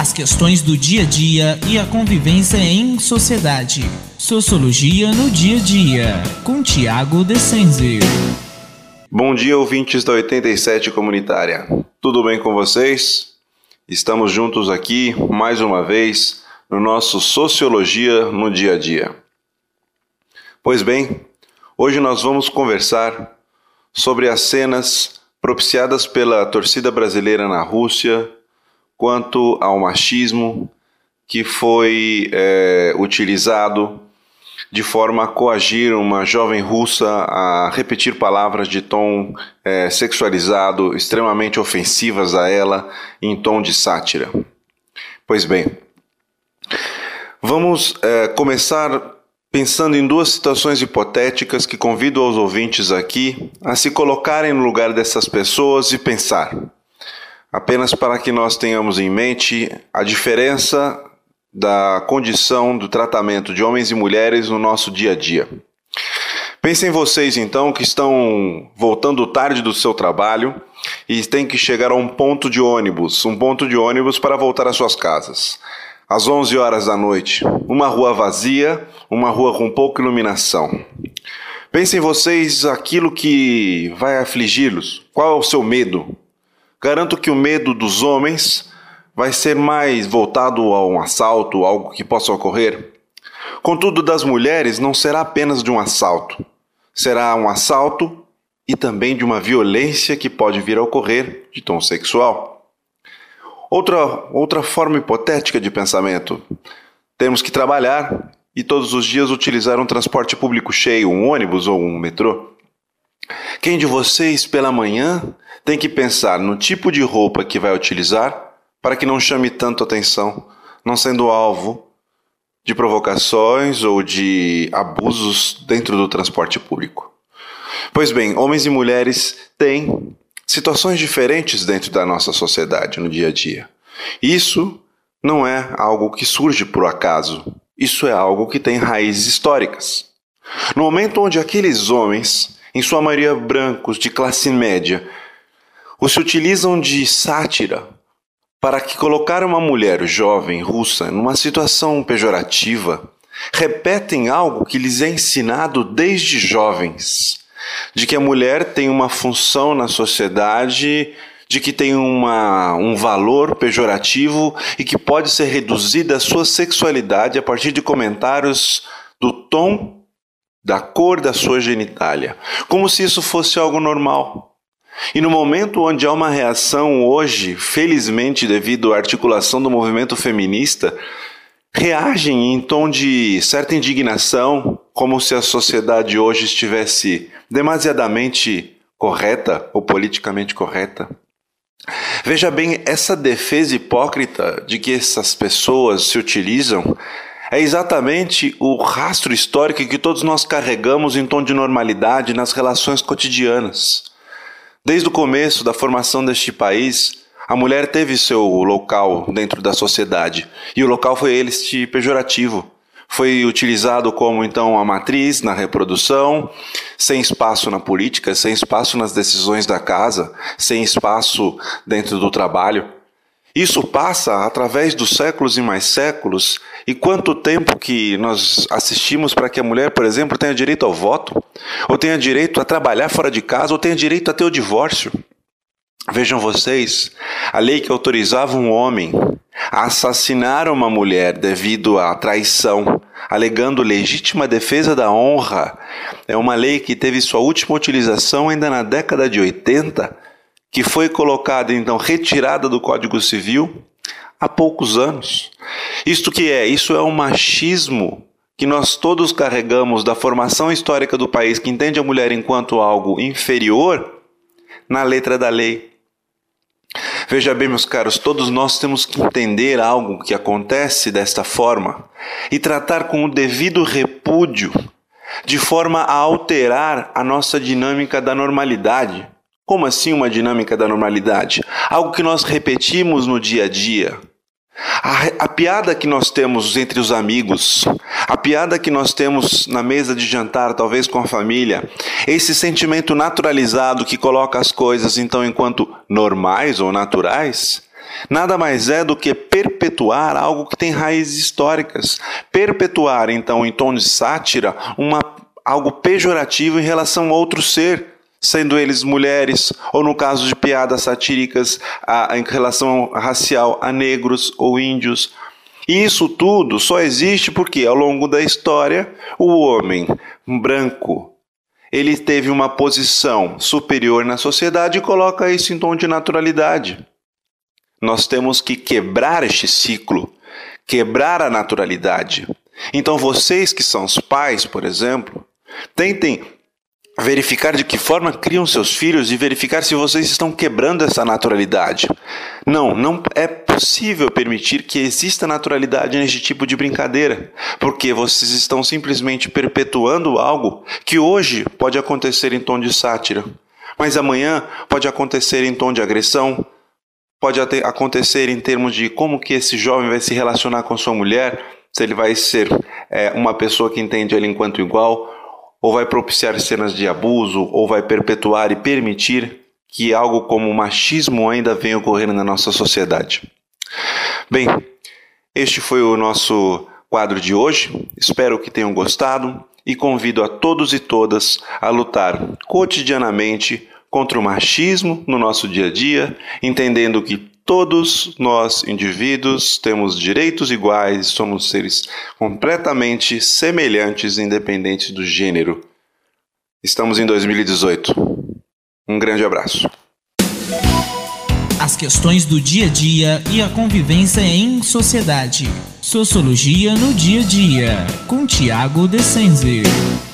as questões do dia a dia e a convivência em sociedade. Sociologia no dia a dia, com Tiago Descenzi. Bom dia, ouvintes da 87 Comunitária. Tudo bem com vocês? Estamos juntos aqui, mais uma vez, no nosso Sociologia no dia a dia. Pois bem, hoje nós vamos conversar sobre as cenas propiciadas pela torcida brasileira na Rússia quanto ao machismo que foi utilizado de forma a coagir uma jovem russa a repetir palavras de tom sexualizado, extremamente ofensivas a ela, em tom de sátira. Pois bem, vamos começar pensando em duas situações hipotéticas que convido aos ouvintes aqui a se colocarem no lugar dessas pessoas e pensar, apenas para que nós tenhamos em mente a diferença da condição do tratamento de homens e mulheres no nosso dia a dia. Pensem vocês então que estão voltando tarde do seu trabalho e têm que chegar a um ponto de ônibus para voltar às suas casas. Às 11 horas da noite, uma rua vazia, uma rua com pouca iluminação. Pensem vocês aquilo que vai afligi-los. Qual é o seu medo? Garanto que o medo dos homens vai ser mais voltado a um assalto, algo que possa ocorrer. Contudo, das mulheres não será apenas de um assalto. Será um assalto e também de uma violência que pode vir a ocorrer de tom sexual. Outra forma hipotética de pensamento. Temos que trabalhar e todos os dias utilizar um transporte público cheio, um ônibus ou um metrô. Quem de vocês, pela manhã, tem que pensar no tipo de roupa que vai utilizar para que não chame tanto atenção, não sendo alvo de provocações ou de abusos dentro do transporte público? Pois bem, homens e mulheres têm situações diferentes dentro da nossa sociedade no dia a dia. Isso não é algo que surge por acaso, isso é algo que tem raízes históricas. No momento onde aqueles homens, em sua maioria brancos, de classe média, se utilizam de sátira para que colocar uma mulher jovem russa numa situação pejorativa, repetem algo que lhes é ensinado desde jovens, de que a mulher tem uma função na sociedade, de que tem um valor pejorativo e que pode ser reduzida a sua sexualidade a partir de comentários do tom, da cor da sua genitália, como se isso fosse algo normal. E no momento onde há uma reação hoje, felizmente devido à articulação do movimento feminista, reagem em tom de certa indignação, como se a sociedade hoje estivesse demasiadamente correta ou politicamente correta. Veja bem, essa defesa hipócrita de que essas pessoas se utilizam é exatamente o rastro histórico que todos nós carregamos em tom de normalidade nas relações cotidianas. Desde o começo da formação deste país, a mulher teve seu local dentro da sociedade, e o local foi este pejorativo. Foi utilizado como, então, a matriz na reprodução, sem espaço na política, sem espaço nas decisões da casa, sem espaço dentro do trabalho. Isso passa através dos séculos e mais séculos. E quanto tempo que nós assistimos para que a mulher, por exemplo, tenha direito ao voto, ou tenha direito a trabalhar fora de casa, ou tenha direito a ter o divórcio. Vejam vocês, a lei que autorizava um homem a assassinar uma mulher devido à traição, alegando legítima defesa da honra, é uma lei que teve sua última utilização ainda na década de 80, que foi colocada, então, retirada do Código Civil há poucos anos. Isto que é? Isso é um machismo que nós todos carregamos da formação histórica do país, que entende a mulher enquanto algo inferior, na letra da lei. Veja bem, meus caros, todos nós temos que entender algo que acontece desta forma e tratar com o devido repúdio, de forma a alterar a nossa dinâmica da normalidade. Como assim uma dinâmica da normalidade? Algo que nós repetimos no dia a dia. A piada que nós temos entre os amigos, a piada que nós temos na mesa de jantar, talvez com a família, esse sentimento naturalizado que coloca as coisas então enquanto normais ou naturais, nada mais é do que perpetuar algo que tem raízes históricas. Perpetuar, então, em tom de sátira, algo pejorativo em relação a outro ser, sendo eles mulheres, ou no caso de piadas satíricas em relação racial a negros ou índios. E isso tudo só existe porque, ao longo da história, o homem branco, ele teve uma posição superior na sociedade e coloca isso em tom de naturalidade. Nós temos que quebrar este ciclo, quebrar a naturalidade. Então vocês que são os pais, por exemplo, tentem verificar de que forma criam seus filhos e verificar se vocês estão quebrando essa naturalidade. Não é possível permitir que exista naturalidade neste tipo de brincadeira, porque vocês estão simplesmente perpetuando algo que hoje pode acontecer em tom de sátira, mas amanhã pode acontecer em tom de agressão, pode acontecer em termos de como que esse jovem vai se relacionar com sua mulher, se ele vai ser uma pessoa que entende ele enquanto igual, ou vai propiciar cenas de abuso, ou vai perpetuar e permitir que algo como o machismo ainda venha ocorrendo na nossa sociedade. Bem, este foi o nosso quadro de hoje. Espero que tenham gostado e convido a todos e todas a lutar cotidianamente contra o machismo no nosso dia a dia, entendendo que todos nós, indivíduos, temos direitos iguais, somos seres completamente semelhantes, independente do gênero. Estamos em 2018. Um grande abraço. As questões do dia a dia e a convivência em sociedade. Sociologia no dia a dia, com Tiago Descenzi.